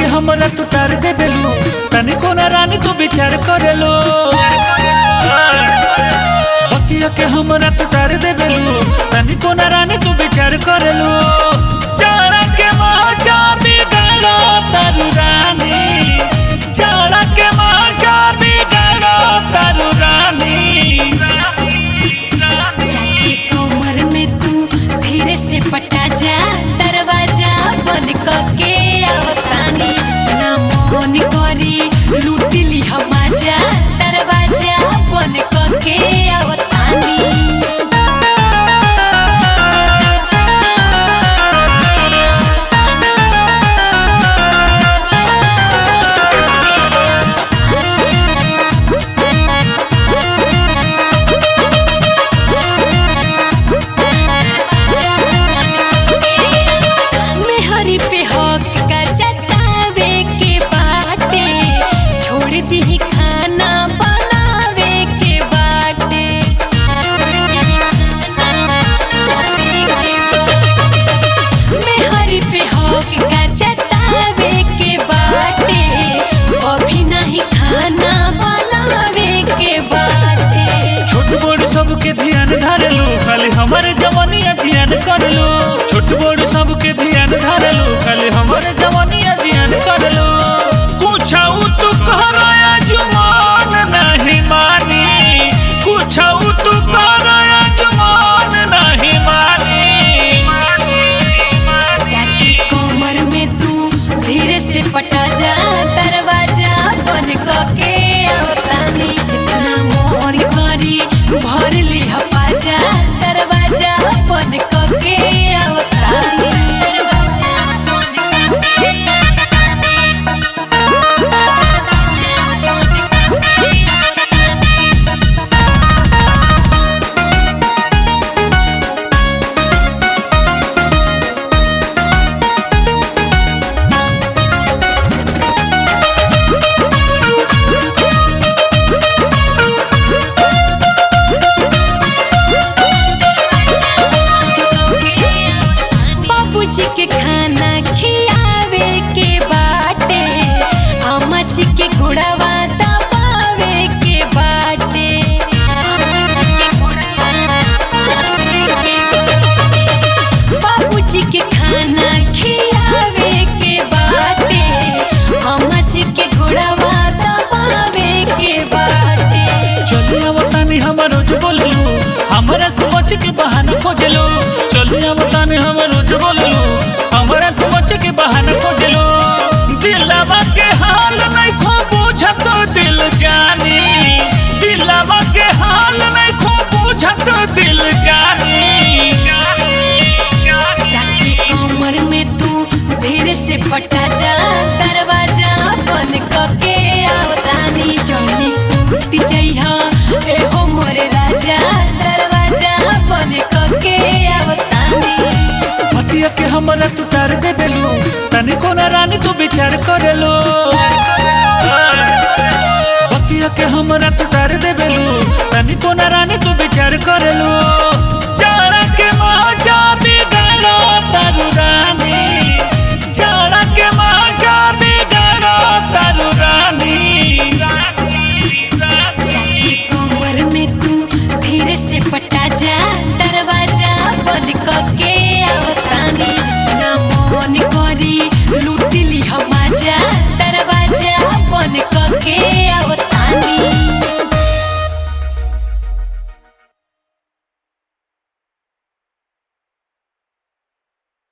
हमरा तू टार दे बेलू तनी कोना रानी तू विचार करेलो बतिया के हमरा तू टार दे बेलू तनी कोना रानी तू विचार करेलो चारा के मजा बिगाड़ो तारू रानी चारा के मजा बिगाड़ो तारू रानी जाके कमर में तू धीरे से पटा जा दरवाजा बंद करके आवतानी ना मन करी लूट ली हम जा दरवाजा बंद करके आवतानी मेहरी पे हक का जतावे के बाटे छोड़ दी खाना बनावे के बाटे मेहरी पे हक का जतावे के बाटे अभी नहीं खाना बनावे के बाटे छोट बड़ सबके ध्यान धरलू खाली हमारे जवानिया जियान करलू छोट बड़ सबके ध्यान धरलू खाली हमारे जवानिया जियान करलू कुछऊ तू कहराया जुमान नहीं मानी कुछऊ तू कहराया जुमान नहीं मानी जाके कमर में तू धीरे से पटा जा दरवाजा बंद करके आवतानी जितना मोर करी भर ली हपा जा दरवाजा बंद करके आवतानी दरवाजा बंद करके बाबूजी के खाना खियावे के बाटे अम्मा जी के घोड़ावा दबावे के बाटे बाबूजी के खाना खियावे के बाटे अम्मा जी के घोड़ावा दबावे के बाटे चलिए आवतानी हमर रोज बोललू हमरा सोच के बहाना खोजलू चलिए आवतानी हमर रोज बोललू हमरा सोच के बहाना खोजलू दिलवा के हाल नहीं खो बुझत दिल जानी दिलवा के हाल नहीं खो बुझत दिल जानी जाके कमर में तू धीरे से पटा जा दरवाजा बंद करके आवतानी जल्दी सूती जइहा ए हो मोरे राजा दरवाजा बंद करके आवतानी बतिया के हमरा तू टार दे बेलू तनी कोना रानी तू विचार करेलो बतिया के हमरा तू टार दे बेलू तनी कोना रानी तू विचार करेलो